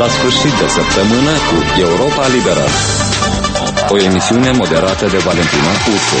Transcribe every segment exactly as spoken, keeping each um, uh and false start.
la sfârșit de săptămână cu Europa Liberă. O emisiune moderată de Valentina Puțu.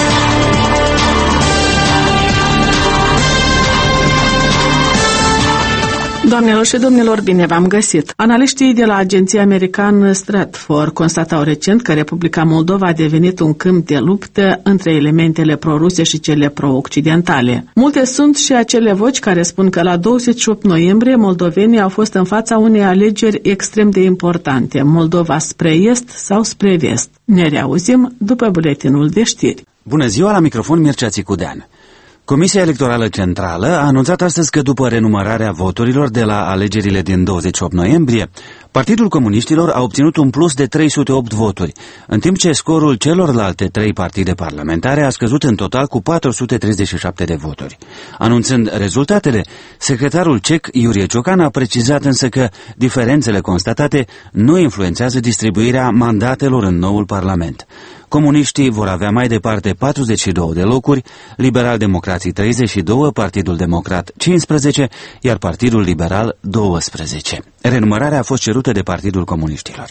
Doamnelor și domnilor, bine v-am găsit! Analiștii de la agenția americană Stratfor constatau recent că Republica Moldova a devenit un câmp de luptă între elementele pro-ruse și cele pro-occidentale. Multe sunt și acele voci care spun că la douăzeci și opt noiembrie moldovenii au fost în fața unei alegeri extrem de importante, Moldova spre est sau spre vest. Ne reauzim după buletinul de știri. Bună ziua, la microfon Mircea Țicudean. Comisia Electorală Centrală a anunțat astăzi că după renumărarea voturilor de la alegerile din douăzeci și opt noiembrie, Partidul Comuniștilor a obținut un plus de trei sute opt voturi, în timp ce scorul celorlalte trei partide parlamentare a scăzut în total cu patru sute treizeci și șapte de voturi. Anunțând rezultatele, secretarul cec Iurie Ciocan a precizat însă că diferențele constatate nu influențează distribuirea mandatelor în noul Parlament. Comuniștii vor avea mai departe patruzeci și două de locuri, Liberal-Democrații treizeci și doi, Partidul Democrat cincisprezece, iar Partidul Liberal doisprezece. Renumărarea a fost cerută de Partidul Comuniștilor.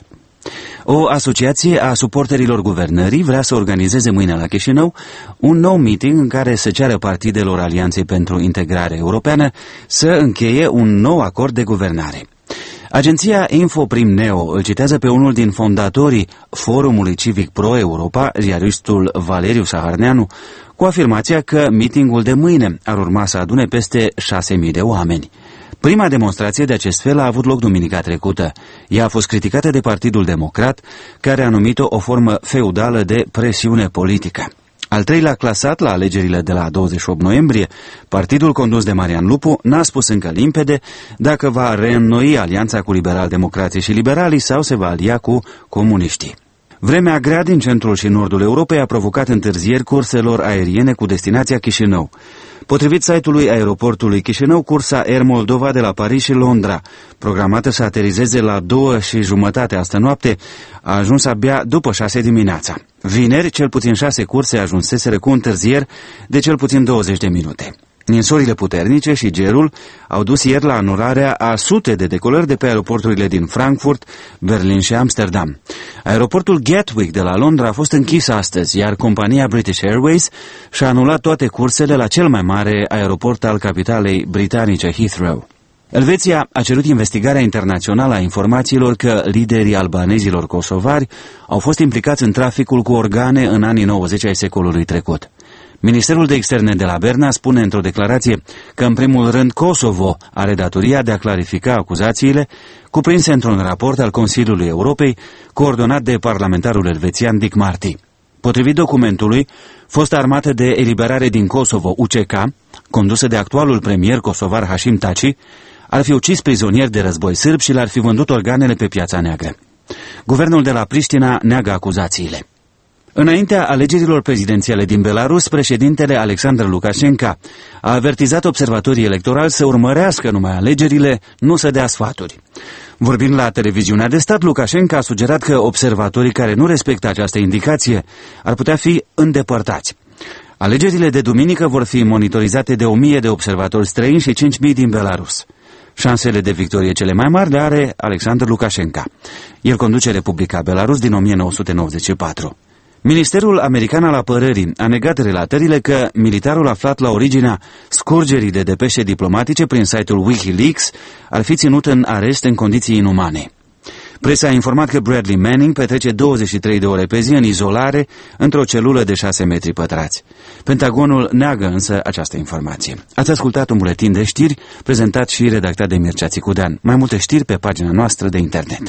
O asociație a suporterilor guvernării vrea să organizeze mâine la Chișinău un nou meeting în care să ceară partidelor Alianței pentru Integrare Europeană să încheie un nou acord de guvernare. Agenția Infoprim Neo îl citează pe unul din fondatorii Forumului Civic Pro-Europa, ziaristul Valeriu Saharneanu, cu afirmația că meetingul de mâine ar urma să adune peste șase mii de oameni. Prima demonstrație de acest fel a avut loc duminica trecută. Ea a fost criticată de Partidul Democrat, care a numit-o o formă feudală de presiune politică. Al treilea clasat la alegerile de la douăzeci și opt noiembrie, partidul condus de Marian Lupu n-a spus încă limpede dacă va reînnoi alianța cu liberal-democrații și liberalii sau se va alia cu comuniștii. Vremea grea din centrul și nordul Europei a provocat întârzieri curselor aeriene cu destinația Chișinău. Potrivit site-ului aeroportului Chișinău, cursa Air Moldova de la Paris și Londra, programată să aterizeze la două și jumătate astă noapte, a ajuns abia după șase dimineața. Vineri, cel puțin șase curse ajunseseră cu întârzieri de cel puțin douăzeci de minute. Ninsorile puternice și gerul au dus ieri la anularea a sute de decolări de pe aeroporturile din Frankfurt, Berlin și Amsterdam. Aeroportul Gatwick de la Londra a fost închis astăzi, iar compania British Airways și-a anulat toate cursele la cel mai mare aeroport al capitalei britanice, Heathrow. Elveția a cerut investigarea internațională a informațiilor că liderii albanezilor kosovari au fost implicați în traficul cu organe în anii nouăzeci ai secolului trecut. Ministerul de Externe de la Berna spune într-o declarație că, în primul rând, Kosovo are datoria de a clarifica acuzațiile cuprinse într-un raport al Consiliului Europei, coordonat de parlamentarul elvețian Dick Marty. Potrivit documentului, fosta armată de eliberare din Kosovo, U C K, condusă de actualul premier kosovar Hashim Thaçi, ar fi ucis prizonieri de război sârbi și le-ar fi vândut organele pe piața neagră. Guvernul de la Priștina neagă acuzațiile. Înaintea alegerilor prezidențiale din Belarus, președintele Alexandru Lukashenko a avertizat observatorii electorali să urmărească numai alegerile, nu să dea sfaturi. Vorbind la televiziunea de stat, Lukashenko a sugerat că observatorii care nu respectă această indicație ar putea fi îndepărtați. Alegerile de duminică vor fi monitorizate de o mie de observatori străini și cinci mii din Belarus. Șansele de victorie cele mai mari le are Alexandru Lukashenko. El conduce Republica Belarus din o mie nouă sute nouăzeci și patru. Ministerul American al Apărării a negat relatările că militarul aflat la originea scurgerii de depeșe diplomatice prin site-ul WikiLeaks ar fi ținut în arest în condiții inumane. Presa a informat că Bradley Manning petrece douăzeci și trei de ore pe zi în izolare într-o celulă de șase metri pătrați. Pentagonul neagă însă această informație. Ați ascultat un buletin de știri prezentat și redactat de Mircea Țicudean. Mai multe știri pe pagina noastră de internet.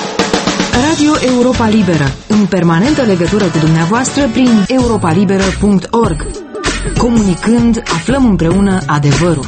Radio Europa Liberă, în permanentă legătură cu dumneavoastră prin europa liberă punct org. Comunicând, aflăm împreună adevărul.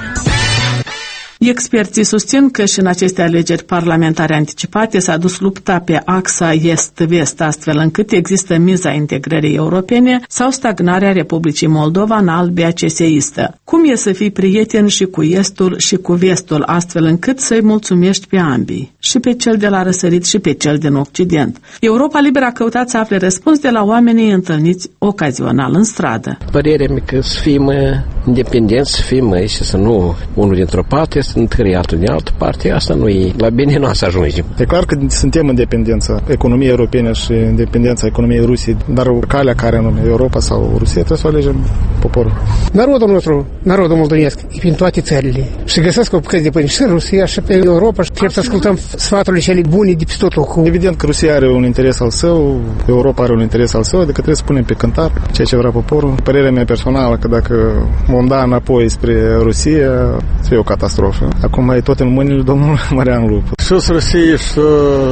Experții susțin că și în aceste alegeri parlamentare anticipate s-a dus lupta pe axa est-vest, astfel încât există miza integrării europene sau stagnarea Republicii Moldova în albia ceseistă. Cum e să fii prieten și cu estul și cu vestul, astfel încât să-i mulțumești pe ambii, și pe cel de la răsărit și pe cel din Occident? Europa Liberă a căutat să afle răspuns de la oamenii întâlniți ocazional în stradă. Părerea mea că să fim independenți, să fim și să nu unul dintr-o parte, întâi altul din altă parte, asta nu e la bine, nu să ajungem. E clar că suntem în dependența economiei europene și în dependența economiei Rusiei, dar calea care anume Europa sau Rusia trebuie să o alegem poporul. Narodul nostru, narodul moldovesc, e prin toate țările. Și găsesc o bucăți de pâine și în Rusia și pe Europa și trebuie să ascultăm sfaturile cele bune de pe tot locul. Evident că Rusia are un interes al său, Europa are un interes al său, adică trebuie să punem pe cântar ceea ce vrea poporul. Părerea mea personală că dacă vom da înapoi spre Rusia, să e o catastrofă. Acum e tot în mâinile domnului Marian Lupu. Что с Россией, что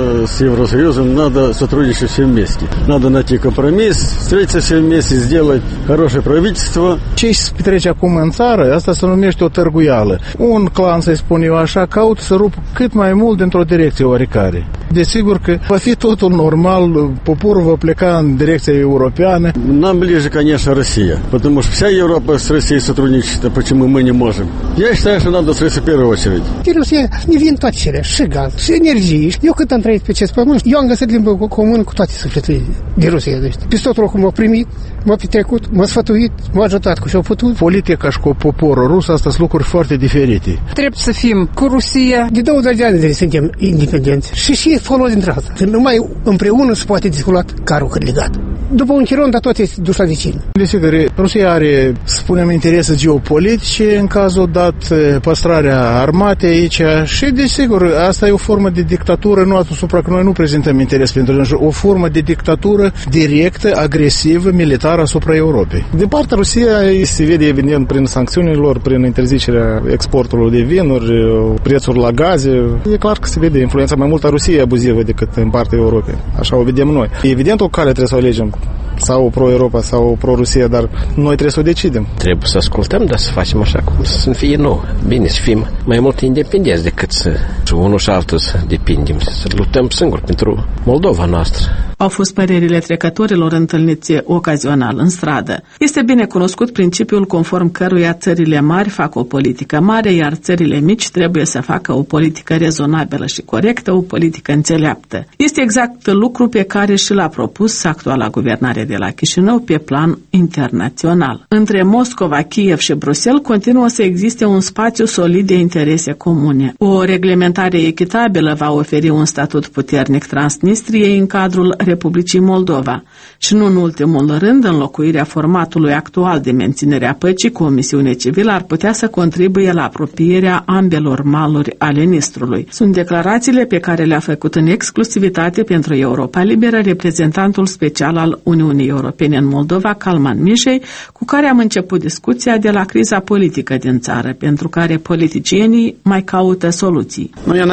с Евросоюзом надо сотрудничать все вместе. Надо найти компромисс, встретиться все вместе, сделать хорошее правительство. Ce se petrece acum în țară, asta se numește o tărguială. Un clan, să-i spun eu așa, caută să rup cât mai mult dintr-o direcție oarecare. Desigur că va fi totul normal, poporul va pleca în direcția europeană. Нам ближе, конечно, Россия, потому что вся Европа с Россией сотрудничает, а почему мы не можем? Я считаю, что надо с Россией в первую очередь. Din Rusia ne vin toate cele, și gaz, și energie. Eu cât am trăit pe acest pământ, eu am găsit limbă comună cu toate sufletele din Rusia. Deci, pe tot locul m-a primit, m-a petrecut, m-a sfătuit, m-a ajutat cu ce-au putut. Politica și cu poporul rus, asta sunt lucruri foarte diferite. Trebuie să fim cu Rusia. De douăzeci de ani de suntem independenți. Și și folos dintre asta. Că numai împreună se poate discula carul cât legat. După un chiron, dar tot este dus la vecin. Desigur, Rusia are, spunem, interese geopolitice, în cazul dat păstrarea armatei aici și, desigur, asta e o formă de dictatură, nu asupra că noi nu prezentăm interes pentru noi, o formă de dictatură directă, agresivă, militară asupra Europei. De partea Rusiei se vede evident prin sancțiunilor, prin interzicerea exportului de vinuri, prețuri la gaze. E clar că se vede influența mai mult a Rusiei abuzivă decât în partea Europei. Așa o vedem noi. Evident o cale trebuie să o alegem, sau pro-Europa sau pro-Rusia, dar noi trebuie să o decidem. Trebuie să ascultăm, dar să facem așa cum să fie nou. Bine, să fim mai mult independenți decât să, să unul și altul să depindem, să luptăm singuri pentru Moldova noastră. Au fost părerile trecătorilor întâlniți ocazional în stradă. Este bine cunoscut principiul conform căruia țările mari fac o politică mare, iar țările mici trebuie să facă o politică rezonabilă și corectă, o politică înțeleaptă. Este exact lucru pe care și l-a propus actuala guvernare de la Chișinău pe plan internațional. Între Moscova, Kiev și Bruxelles continuă să existe un spațiu solid de interese comune. O reglementare echitabilă va oferi un statut puternic Transnistriei în cadrul Republicii Moldova și, nu în ultimul rând, înlocuirea formatului actual de menținere a păcii cu o misiune civilă ar putea să contribuie la apropierea ambelor maluri ale Nistrului. Sunt declarațiile pe care le-a făcut în exclusivitate pentru Europa Liberă reprezentantul special al Uniunii Europene în Moldova, Calman Mișei, cu care am început discuția de la criza politică din țară, pentru care politicienii mai caută soluții.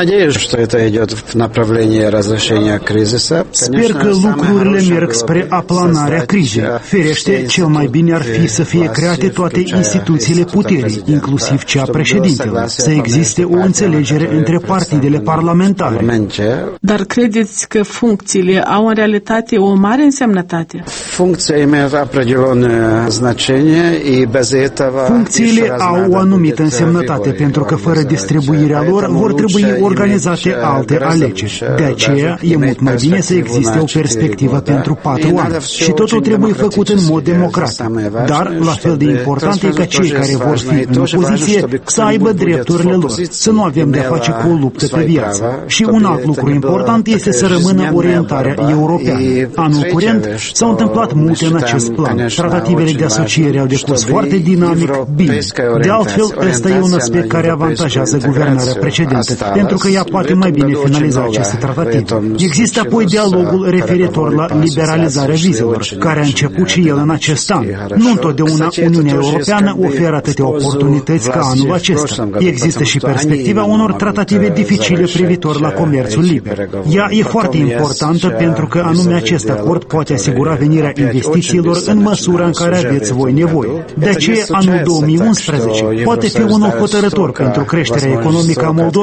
Sper că lucrurile merg spre aplanarea crizei. Ferește, cel mai bine ar fi să fie create toate instituțiile puterii, inclusiv cea președintelui, să existe o înțelegere între partidele parlamentare. Dar credeți că funcțiile au în realitate o mare însemnătate? Funcțiile au o anumită însemnătate, pentru că fără distribuirea lor vor trebui organizate alte alegeri. De aceea e mult mai bine să existe o perspectivă pentru patru ani și totul trebuie făcut în mod democratic. Dar, la fel de important e ca cei care vor fi în opoziție să aibă drepturile lor, să nu avem de-a face cu o luptă pe viață. Și un alt lucru important este să rămână orientarea europeană. Anul curent s-au întâmplat multe în acest plan. Tratativele de asociere au decurs foarte dinamic, bine. De altfel, ăsta e un aspect care avantajează guvernarea precedentă, pentru că ea poate mai bine finaliza aceste tratative. Există apoi dialogul referitor la liberalizarea vizelor, care a început și el în acest an. Nu întotdeauna Uniunea Europeană oferă atâtea oportunități ca anul acesta. Există și perspectiva unor tratative dificile privitor la comerțul liber. Ea e foarte importantă pentru că anume acest acord poate asigura venirea investițiilor în măsura în care aveți voi nevoie. De aceea, anul două mii unsprezece poate fi unul hotărător pentru creșterea economică a Moldovei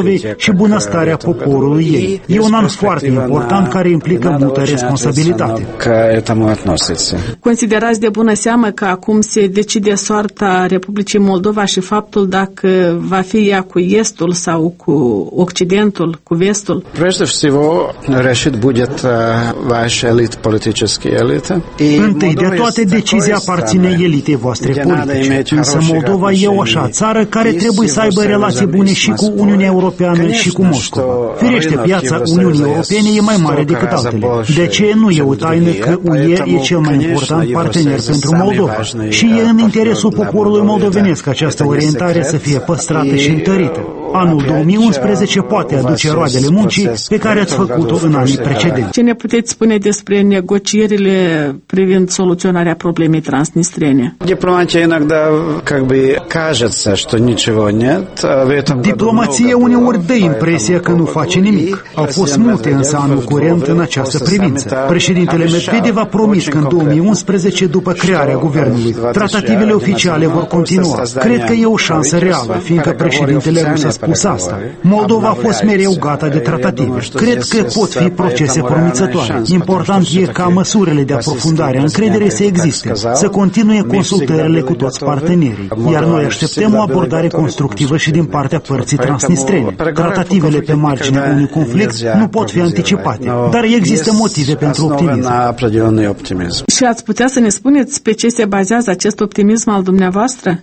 și bunăstarea poporului ei. E un an foarte important care implică multă responsabilitate. Considerați de bună seamă că acum se decide soarta Republicii Moldova și faptul dacă va fi ea cu estul sau cu Occidentul, cu vestul? Прежде всего, решит будет ваш элит, политический элит. Întâi de toate, decizia aparține elitei voastre politice. Însă Moldova e o așa țară care trebuie să aibă relații bune și cu Uniunea Europeană și cu Moscova. Firește, piața Uniunii Europene e mai mare decât altele. De ce nu e o taină că U E e cel mai important partener pentru Moldova? Și e în interesul poporului moldovenesc această orientare să fie păstrată și întărită. Anul două mii unsprezece poate aduce roadele muncii pe care ați făcut-o în anii precedenți. Ce ne puteți spune despre negocierile privind soluționarea problemei transnistrene? Diplomația иногда как бы кажется, что niciего нет. Diplomația uneori dă impresia că nu face nimic. Au fost multe însă anul curent în această privință. Președintele Medvedev a promis că în două mii unsprezece, după crearea guvernului, tratativele oficiale vor continua. Cred că e o șansă reală, fiindcă președintele rus a spus asta. Moldova a fost mereu gata de tratative. Cred că pot fi procese promițătoare. Important e ca măsurile de aprofundare a încrederei să existe, să continue consultările cu toți partenerii, iar noi așteptăm o abordare constructivă și din partea părții transnistrene. Tratativele pe marginea unui conflict nu pot fi anticipate, dar există motive pentru optimism. Și ați putea să ne spuneți pe ce se bazează acest optimism al dumneavoastră?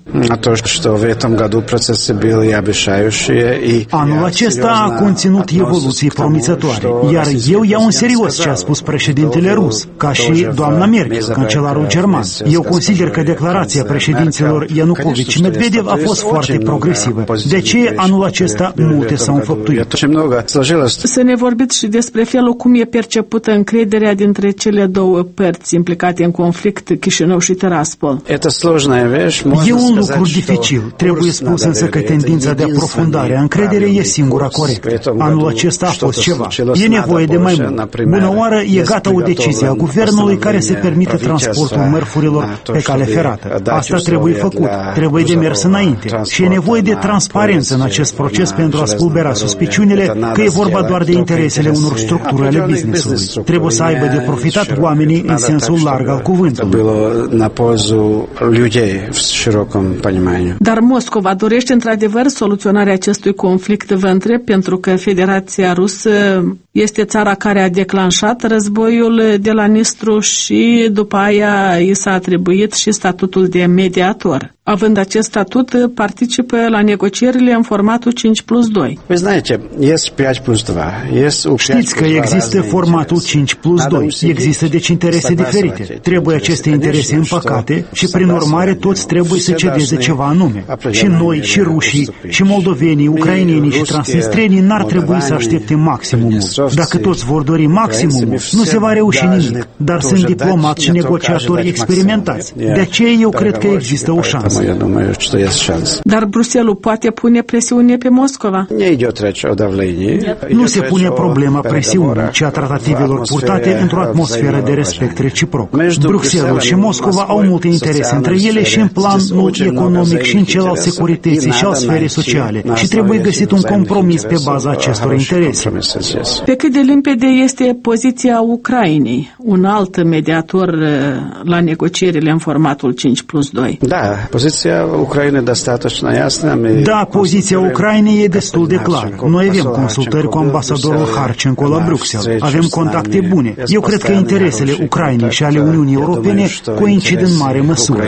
Anul acesta a conținut evoluții promițătoare, iar eu iau în serios ce a spus președintele rus, ca și doamna Merkel, cancelarul german. Eu consider că declarația președinților Ianukovici și Medvedev a fost foarte progresivă. De ce anul acesta multe s-au înfăptuit? Să ne vorbiți și despre felul cum e percepută încrederea dintre cele două părți implicate în conflict, Chișinău și Tiraspol. E un lucru dificil. Trebuie spus însă că tendința de aprofundare a încrederei e singura corectă. Anul acesta a fost ceva. E nevoie de mai mult. Bună oară, e gata o decizie a guvernului care să permită transportul mărfurilor pe cale ferată. Asta trebuie făcut. Trebuie de mers înainte. Și e nevoie de transparență în acest proces pentru a spulbera suspiciunile că e vorba doar de interesele unor structuri ale business-ului. Trebuie să aibă de profitat oamenii în sensul larg al cuvântului. Dar Moscova dorește într-adevăr soluționarea acestui conflict, vă întreb, pentru că Federația Rusă este țara care a declanșat războiul de la Nistru și după aia i s-a atribuit și statutul de mediator. Având acest statut, participă la negocierile în formatul cinci plus doi. Știți că există formatul cinci plus doi. Există deci interese diferite. Trebuie aceste interese împăcate și prin urmare toți trebuie să cedeze ceva anume. Și noi, și rușii, și moldovenii, ucrainenii și transnistrenii n-ar trebui să aștepte maximumul. Dacă toți vor dori maximumul, nu se va reuși nimic. Dar sunt diplomați și negociatori experimentați. De aceea eu cred că există o șansă. Dar Bruxelles poate pune presiune pe Moscova? Nu se pune problema presiunii, ci a tratativelor purtate într-o atmosferă de respect reciproc. Bruxelles și Moscova au multe interese între ele și în planul economic și în cel al securității și al sferei sociale și trebuie găsit un compromis pe baza acestor interese. Pe cât de limpede este poziția Ucrainei, un alt mediator la negocierile în formatul cinci plus doi? Da, poziția Ucrainei достаточно ясна. Da, poziția Ucrainei e destul de clară. Noi avem consultări cu ambasadorul Harchenko la Bruxelles. Avem contacte bune. Eu cred că interesele Ucrainei și ale Uniunii Europene coincid în mare măsură.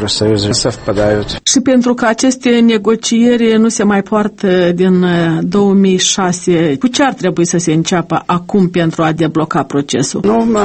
Și pentru că aceste negocieri nu se mai poartă din două mii șase, cu ce ar trebui să se înceapă acum pentru a debloca procesul?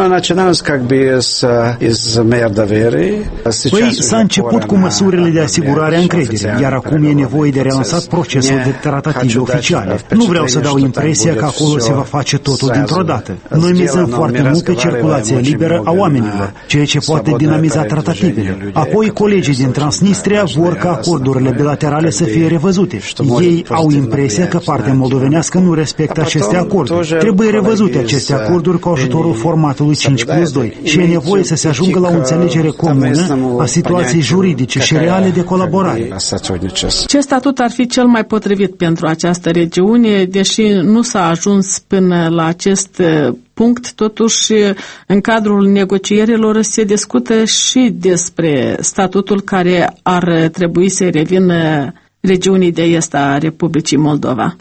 Păi s-a început cu măsurile de asigurare a încrederii, iar acum e nevoie de relansat procesul de tratative oficiale. Nu vreau să dau impresia că acolo se va face totul dintr-o dată. Noi mizăm foarte mult pe circulația liberă a oamenilor, ceea ce poate dinamiza tratativele. Apoi colegii din Transnistria vor ca acordurile bilaterale să fie revăzute. Ei au impresia că partea moldovenească nu respectă aceste acorduri Trebuie revăzute aceste acorduri cu ajutorul formatului cinci plus doi și e nevoie să se ajungă la o înțelegere comună a situației juridice și reale de colaborare. Ce statut ar fi cel mai potrivit pentru această regiune, deși nu s-a ajuns până la acest punct, totuși în cadrul negocierilor se discută și despre statutul care ar trebui să revină regiunii de est a Republicii Moldova.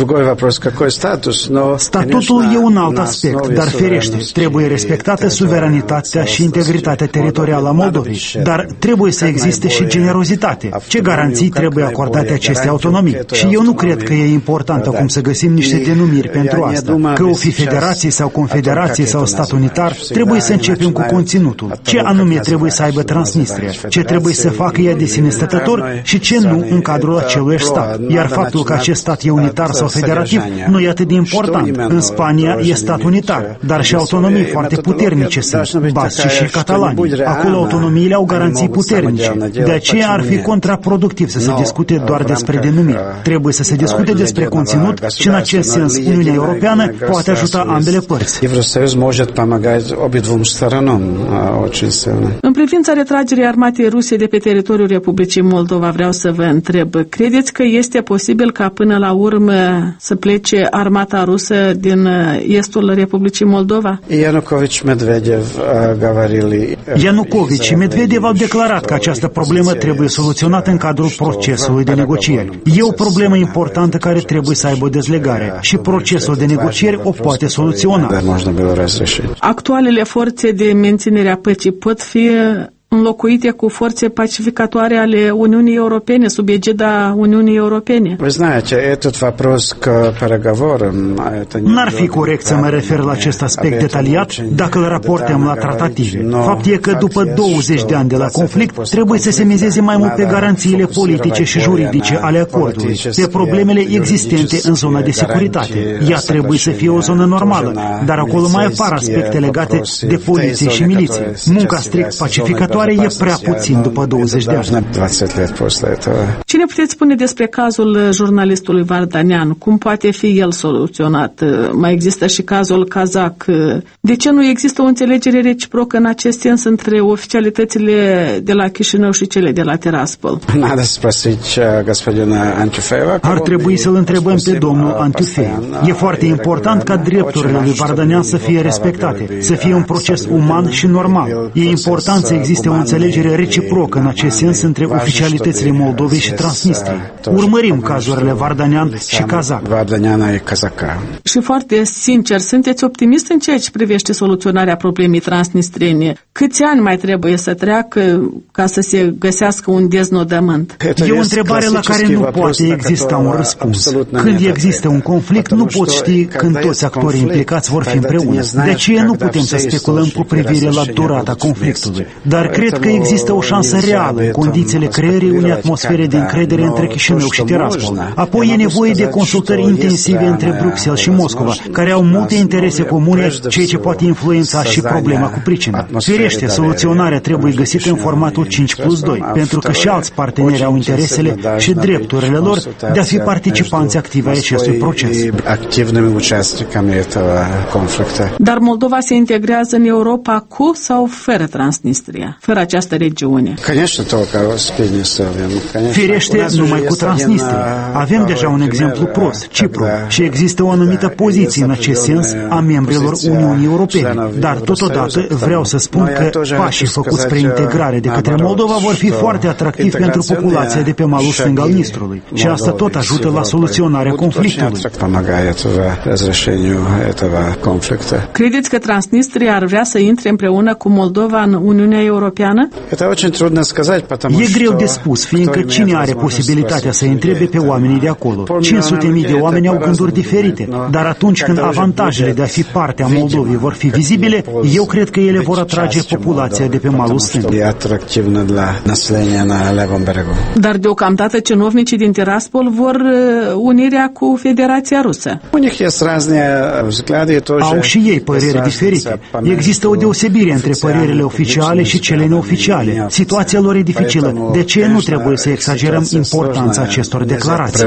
Statutul e un alt aspect, dar ferește, trebuie respectată suveranitatea și integritatea teritorială a Moldovei, dar trebuie să existe și generozitate. Ce garanții trebuie acordate acestei autonomii? Și eu nu cred că e important acum să găsim niște denumiri pentru asta. Că o fi federație sau confederație sau stat unitar, trebuie să începem cu conținutul. Ce anume trebuie să aibă Transnistria? Ce trebuie să facă ea de sine stătător și ce nu în cadrul acelui stat. Iar faptul că acest stat e unitar sau federativ nu e atât de important. În Spania e stat unitar, dar și autonomii foarte puternice sunt, basci și catalani. Acolo autonomiile au garanții puternice. De aceea ar fi contraproductiv să se discute doar despre denumiri. Trebuie să se discute despre conținut și în acest sens Uniunea Europeană poate ajuta ambele părți. În privința retragerii armatei ruse de pe teritoriul Republicii Moldova, vreau să vă întreb, credeți că este posibil ca până la urmă să plece armata rusă din estul Republicii Moldova? Ianukovici și Medvedev au declarat că această problemă trebuie soluționată în cadrul procesului de negocieri. E o problemă importantă care trebuie să aibă dezlegare și procesul de negocieri o poate soluționa. Actualele forțe de menținere a păcii pot fi înlocuite cu forțe pacificatoare ale Uniunii Europene, sub egida Uniunii Europene. N-ar fi corect să mă refer la acest aspect detaliat dacă îl raportăm la tratative. Fapt e că după douăzeci de ani de la conflict trebuie să se mizeze mai mult pe garanțiile politice și juridice ale acordului, pe problemele existente în zona de securitate. Ea trebuie să fie o zonă normală, dar acolo mai apar aspecte legate de poliție și miliție. Munca strict pacificatoare e prea puțin după douăzeci de ani. Ce ne puteți spune despre cazul jurnalistului Vardanyan? Cum poate fi el soluționat? Mai există și cazul Kazak. De ce nu există o înțelegere reciprocă în acest sens între oficialitățile de la Chișinău și cele de la Tiraspol? Ar trebui să-l întrebăm pe domnul Antiufeev. E foarte important ca drepturile lui Vardanyan să fie respectate, să fie un proces uman și normal. E important să existe o înțelegere reciprocă în acest sens între oficialitățile Moldovei și Transnistriei. Urmărim cazurile Vardanyan și Kazak. Și foarte sincer, sunteți optimist în ceea ce privește soluționarea problemei transnistriene? Câți ani mai trebuie să treacă ca să se găsească un deznodământ? E o întrebare la care nu poate exista un răspuns. Când există un conflict, nu poți ști când toți actorii implicați vor fi împreună. De aceea nu putem să speculăm cu privire la durata conflictului. Dar cred că există o șansă reală în condițiile creării unei atmosfere de încredere între Chișinău și Tiraspol. Apoi e nevoie de consultări intensive între Bruxelles și Moscova, care au multe interese comune, ceea ce poate influența și problema cu pricina. Firește, soluționarea trebuie găsită în formatul cinci plus doi, pentru că și alți parteneri au interesele și drepturile lor de a fi participanți activi ai acestui proces. Dar Moldova se integrează în Europa cu sau fără Transnistria? Fără această regiune. Firește, numai cu Transnistria. Avem deja un exemplu prost, Cipru, și există o anumită poziție în acest sens a membrilor Uniunii Europene. Dar totodată vreau să spun că pașii făcuți spre integrare de către Moldova vor fi foarte atractivi pentru populația de pe malul stâng al Nistrului. Și asta tot ajută la soluționarea conflictului. Credeți că Transnistria ar vrea să intre împreună cu Moldova în Uniunea Europeană? E greu de spus, fiindcă cine are posibilitatea să întrebe pe oamenii de acolo? cinci sute de mii de oameni au gânduri diferite, dar atunci când avantajele de a fi parte a Moldovei vor fi vizibile, eu cred că ele vor atrage populația de pe malul stâng. Dar deocamdată cinovnicii din Tiraspol vor unirea cu Federația Rusă. Au și ei păreri diferite. Există o deosebire între părerile oficiale și cele neoficiale. Situația lor e dificilă. De ce nu trebuie să exagerăm importanța acestor declarații?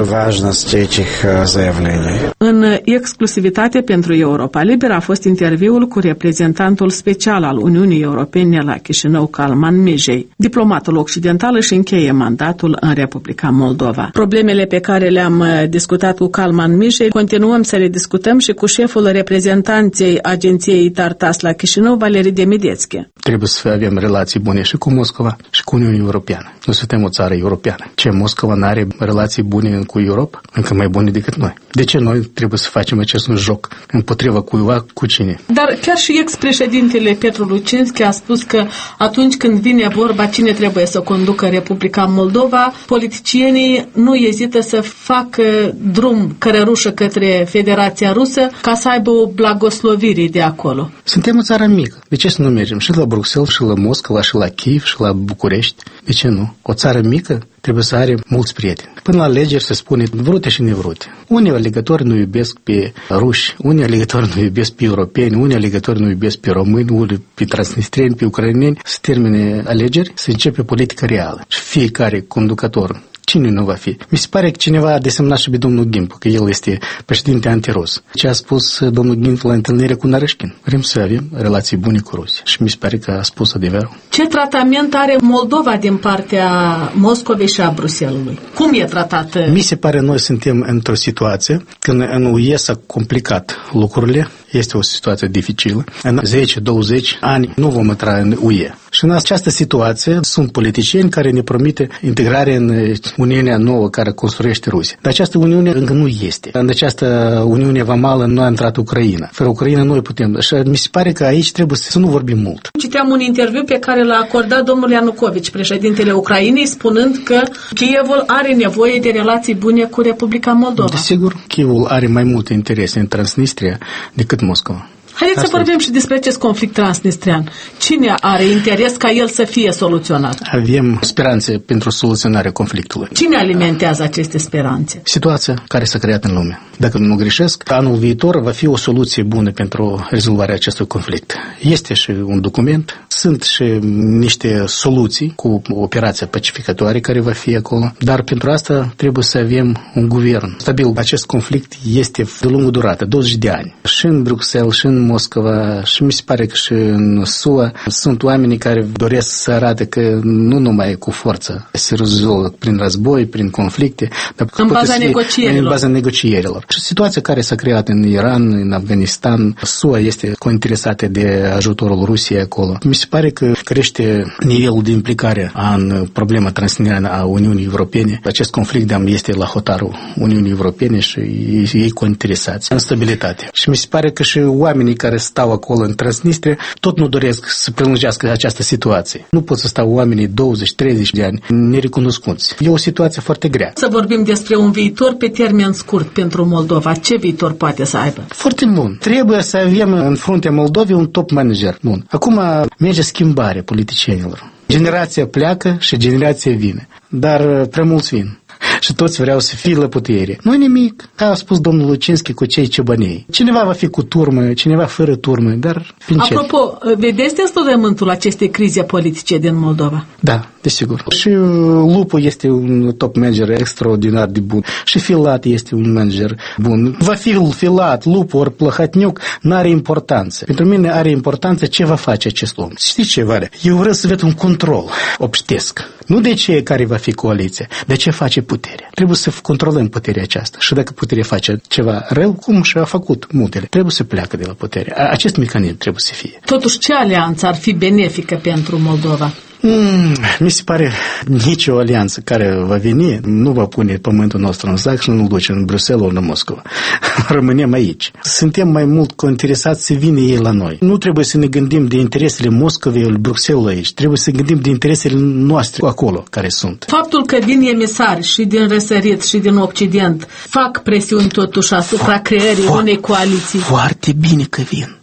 În exclusivitate pentru Europa Liberă a fost interviul cu reprezentantul special al Uniunii Europene la Chișinău, Calman Mijei. Diplomatul occidental își încheie mandatul în Republica Moldova. Problemele pe care le-am discutat cu Calman Mijei continuăm să le discutăm și cu șeful reprezentanței agenției Tartas la Chișinău, Valeri Demidețchi. Trebuie să avem relații bune și cu Moscova și cu Uniunea Europeană. Noi suntem o țară europeană. Ce, Moscova nu are relații bune cu Europa? Încă mai bune decât noi. De ce noi trebuie să facem acest joc împotriva cuiva, cu cine? Dar chiar și ex-președintele Petru Lucinski a spus că atunci când vine vorba cine trebuie să conducă Republica Moldova, politicienii nu ezită să facă drum cărărușă către Federația Rusă ca să aibă o blagoslovire de acolo. Suntem o țară mică. De ce să nu mergem și la Bruxelles, și la Moscova, și la Kiev, și la București? De ce nu? O țară mică trebuie să are mulți prieteni. Până la alegeri se spune vrute și nevrute. Unii alegători nu iubesc pe ruși, unii alegători nu iubesc pe europeni, unii alegători nu iubesc pe români, unii pe transnistrieni, pe ucraineni. Se termine alegeri, se începe politica reală. Și fiecare conducător, cine nu va fi? Mi se pare că cineva a desemnat și pe domnul Gimp, că el este președinte antirus. Ce a spus domnul Gimp la întâlnire cu Narășkin? Vrem să avem relații bune cu Rusia. Și mi se pare că a spus adevărul. Ce tratament are Moldova din partea Moscovei și a Bruselului? Cum e tratată? Mi se pare noi suntem într-o situație când în U E s-a complicat lucrurile. Este o situație dificilă. În zece douăzeci ani nu vom intra în U E. Și în această situație sunt politicieni care ne promite integrare în Uniunea nouă care construiește Rusia. Dar această Uniune încă nu este. În această Uniune vamală nu a intrat Ucraina. Fără Ucraina nu putem. Și mi se pare că aici trebuie să nu vorbim mult. Citeam un interviu pe care l-a acordat domnul Ianucovici, președintele Ucrainei, spunând că Kievul are nevoie de relații bune cu Republica Moldova. Desigur, Kievul are mai multe interese în Transnistria decât Moscova. Haideți Asta să vorbim și despre acest conflict transnistrian. Cine are interes ca el să fie soluționat? Avem speranțe pentru soluționarea conflictului. Cine alimentează aceste speranțe? Situația care s-a creat în lume. Dacă nu greșesc, anul viitor va fi o soluție bună pentru rezolvarea acestui conflict. Este și un document, sunt și niște soluții cu operația pacificatoare care va fi acolo, dar pentru asta trebuie să avem un guvern stabil. Acest conflict este de lungă durată, douăzeci de ani. Și în Bruxelles, și în Moscova, și mi se pare că și în S U A sunt oameni care doresc să arate că nu numai cu forță se rezolvă prin război, prin conflicte, dar în baza negocierilor. În baza negocierilor. Și situația care s-a creat în Iran, în Afganistan, S U A este cointeresată de ajutorul Rusiei acolo. Mi se pare că crește nivelul de implicare în problema transnistриană a Uniunii Europene. Acest conflict este la hotarul Uniunii Europene și ei cointeresați în stabilitate. Și mi se pare că și oamenii care stau acolo în Transnistria tot nu doresc să prelungească această situație. Nu pot să stau oamenii douăzeci treizeci de ani nerecunoscuți. E o situație foarte grea. Să vorbim despre un viitor pe termen scurt pentru Moldova. Ce viitor poate să aibă? Foarte bun. Trebuie să avem în fruntea Moldovei un top manager bun. Acum merge schimbare politicienilor. Generația pleacă și generația vine. Dar prea mulți vin. Și toți vreau să fie la putere. Nu nimic, ca a spus domnul Lucinski cu cei ciobănei. Cineva va fi cu turmă, cineva fără turmă, dar fiind Apropo, vedeți destodământul acestei crize politice din Moldova? Da, desigur. Și Lupu este un top manager extraordinar de bun. Și Filat este un manager bun. Va fi Filat, Lupu ori Plăhatniuc, n-are importanță. Pentru mine are importanță ce va face acest om. Știți ce, Vale? Eu vreau să văd un control obștesc. Nu de ce care va fi coaliția, de ce face puterea. Trebuie să controlăm puterea aceasta. Și dacă puterea face ceva rău, cum și-a făcut mutele, trebuie să pleacă de la putere. Acest mecanism trebuie să fie. Totuși, ce alianță ar fi benefică pentru Moldova? Mm, mi se pare nicio alianță care va veni nu va pune pământul nostru în sac și nu-l duce în Bruxelles ori în Moscova. Rămânem aici. Suntem mai mult interesați să vină ei la noi. Nu trebuie să ne gândim de interesele Moscovei ori Bruxelles aici. Trebuie să gândim de interesele noastre acolo care sunt. Faptul că vin emisari și din răsărit și din Occident fac presiuni totuși asupra creării unei coaliții. Foarte bine că vin.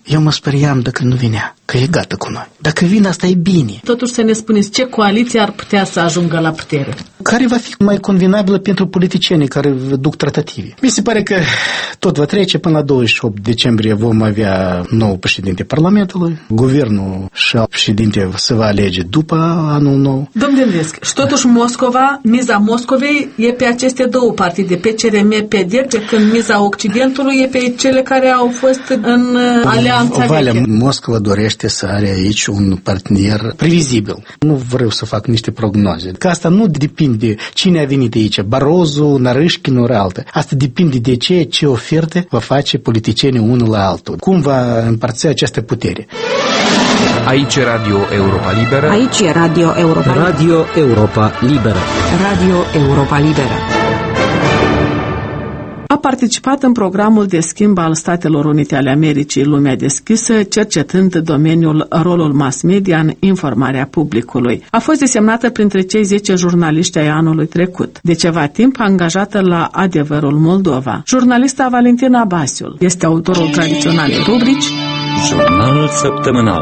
Eu mă speriam dacă nu vinea, că e gata cu noi. Dacă vine, asta e bine. Totuși să ne spuneți ce coaliție ar putea să ajungă la putere? Care va fi mai convenabilă pentru politicienii care duc tratative? Mi se pare că tot va trece până la douăzeci și opt decembrie vom avea nou președinte Parlamentului, guvernul și alt președinte se va alege după anul nou. Domnule Lesc, și totuși Moscova, miza Moscovei e pe aceste două partide, pe C R M P D, pe când miza Occidentului e pe cele care au fost în alianța Valea veche. Moscova dorește să are aici un partener previzibil. Nu vreau să fac niște prognoze. Că asta nu depinde cine a venit aici, Barroso, Narishkin ori altă. Asta depinde de ce, ce oferte va face politicienii unul la altul. Cum va împărți această putere. Aici e Radio Europa Liberă. Aici e Radio Europa Liberă. Radio Europa Liberă. Radio Europa Liberă. A participat în programul de schimb al Statelor Unite ale Americii Lumea Deschisă, cercetând domeniul rolul mass media în informarea publicului. A fost desemnată printre cei zece jurnaliști ai anului trecut. De ceva timp angajată la Adevărul Moldova. Jurnalista Valentina Basiul este autorul tradiționalei rubrici Jurnalul săptămânal.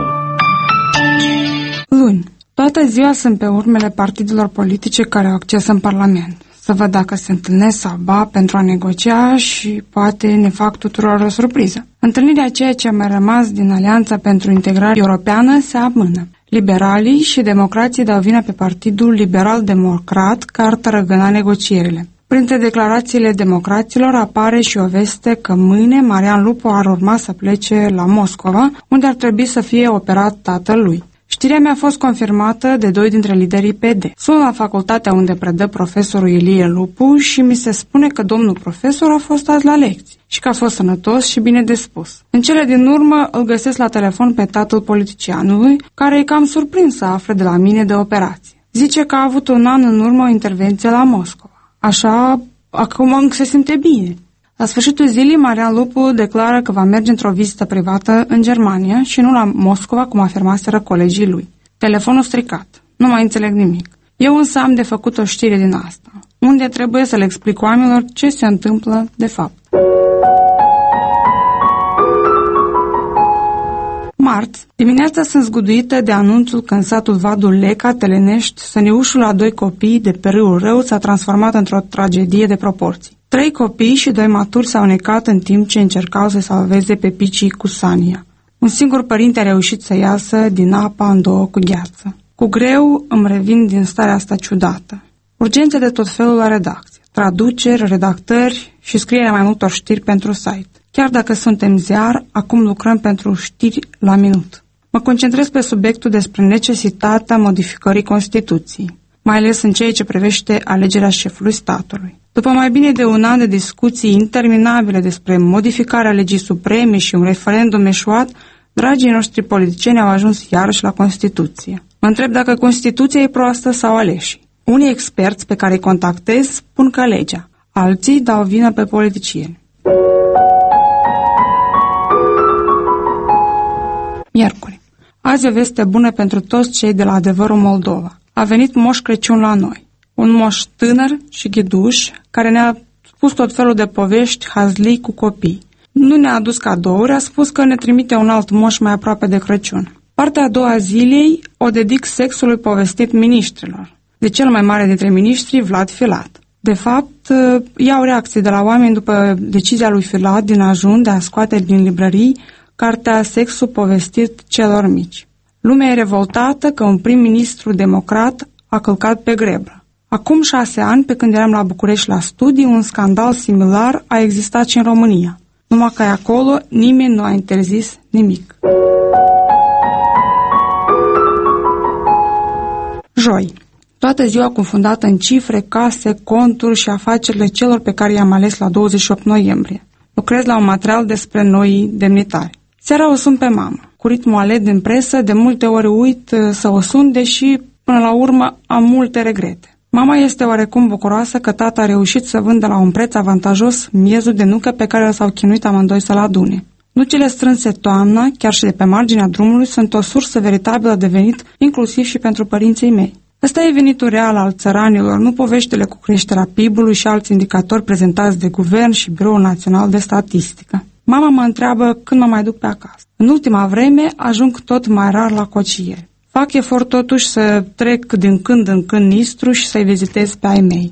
Luni. Toată ziua sunt pe urmele partidelor politice care au acces în Parlament. Să văd dacă se întâlnesc sau ba pentru a negocia și poate ne fac tuturor o surpriză. Întâlnirea ceea ce a mai rămas din Alianța pentru Integrare Europeană se amână. Liberalii și democrații dau vina pe Partidul Liberal-Democrat care ar tărăgăna negocierile. Printre declarațiile democraților apare și o veste că mâine Marian Lupu ar urma să plece la Moscova, unde ar trebui să fie operat tatălui. Știrea mi-a fost confirmată de doi dintre liderii P D. Sunt la facultatea unde predă profesorul Ilie Lupu și mi se spune că domnul profesor a fost azi la lecții și că a fost sănătos și bine dispus. În cele din urmă îl găsesc la telefon pe tatăl politicianului, care e cam surprins să afle de la mine de operație. Zice că a avut un an în urmă o intervenție la Moscova. Așa, acum se simte bine. La sfârșitul zilei, Marian Lupu declară că va merge într-o vizită privată în Germania și nu la Moscova, cum afirmaseră colegii lui. Telefonul stricat. Nu mai înțeleg nimic. Eu însă am de făcut o știre din asta, unde trebuie să le explic oamenilor ce se întâmplă de fapt. Marți, dimineața sunt zguduită de anunțul că în satul Vadul Leca, Telenești, săniușul a doi copii de pe râul Râu s-a transformat într-o tragedie de proporții. Trei copii și doi maturi s-au necat în timp ce încercau să salveze pe picii cu Sania. Un singur părinte a reușit să iasă din apa în două cu gheață. Cu greu îmi revin din starea asta ciudată. Urgențe de tot felul la redacție, traduceri, redactări și scrierea mai multor știri pentru site. Chiar dacă suntem ziar, acum lucrăm pentru știri la minut. Mă concentrez pe subiectul despre necesitatea modificării Constituției, mai ales în ceea ce privește alegerea șefului statului. După mai bine de un an de discuții interminabile despre modificarea legii supreme și un referendum eșuat, dragii noștri politicieni au ajuns iarăși la Constituție. Mă întreb dacă Constituția e proastă sau aleșii. Unii experți pe care îi contactez spun că legea, alții dau vină pe politicieni. Miercuri. Azi o veste bună pentru toți cei de la Adevărul Moldova. A venit Moș Crăciun la noi. Un moș tânăr și ghiduș care ne-a spus tot felul de povești hazlii cu copii. Nu ne-a adus cadouri, a spus că ne trimite un alt moș mai aproape de Crăciun. Partea a doua zilei o dedic sexului povestit miniștrilor. De cel mai mare dintre miniștri, Vlad Filat. De fapt, iau reacții de la oameni după decizia lui Filat din ajun de a scoate din librării cartea Sexul povestit celor mici. Lumea e revoltată că un prim-ministru democrat a călcat pe greblă. Acum șase ani, pe când eram la București la studii, un scandal similar a existat și în România. Numai că acolo nimeni nu a interzis nimic. Joi. Toată ziua confundată în cifre, case, conturi și afacerile celor pe care i-am ales la douăzeci și opt noiembrie. Lucrez la un material despre noi demnitari. Seara o sun pe mamă. Cu ritmul alet din presă, de multe ori uit să o sun, deși până la urmă am multe regrete. Mama este oarecum bucuroasă că tata a reușit să vândă la un preț avantajos miezul de nucă pe care s-au chinuit amândoi să-l adune. Nucile strânse toamna, chiar și de pe marginea drumului, sunt o sursă veritabilă de venit, inclusiv și pentru părinții mei. Ăsta e venitul real al țăranilor, nu poveștile cu creșterea P I B-ului și alți indicatori prezentați de Guvern și Biroul Național de Statistică. Mama mă întreabă când mă mai duc pe acasă. În ultima vreme ajung tot mai rar la cocieri. Fac efort totuși să trec din când în când Nistru și să-i vizitez pe ai mei.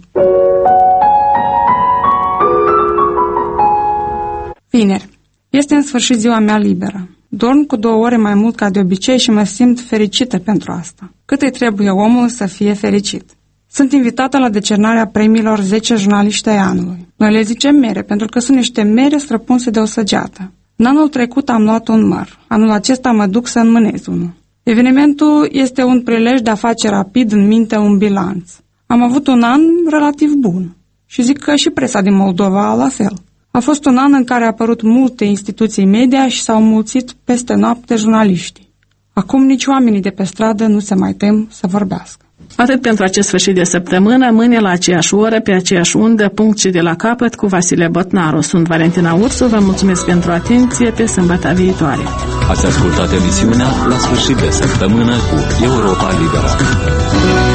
Vineri. Este în sfârșit ziua mea liberă. Dorm cu două ore mai mult ca de obicei și mă simt fericită pentru asta. Cât îi trebuie omul să fie fericit. Sunt invitată la decernarea premiilor zece jurnaliști ai anului. Noi le zicem mere, pentru că sunt niște mere străpunse de o săgeată. În anul trecut am luat un măr. Anul acesta mă duc să înmânez unul. Evenimentul este un prilej de a face rapid în minte un bilanț. Am avut un an relativ bun. Și zic că și presa din Moldova la fel. A fost un an în care a apărut multe instituții media și s-au mulțit peste noapte jurnaliștii. Acum nici oamenii de pe stradă nu se mai tem să vorbească. Atât pentru acest sfârșit de săptămână, mâine la aceeași oră, pe aceeași undă, punct și de la capăt, cu Vasile Botnaru. Sunt Valentina Ursu, vă mulțumesc pentru atenție, pe sâmbătă viitoare. Ați ascultat emisiunea La sfârșit de săptămână cu Europa Liberă.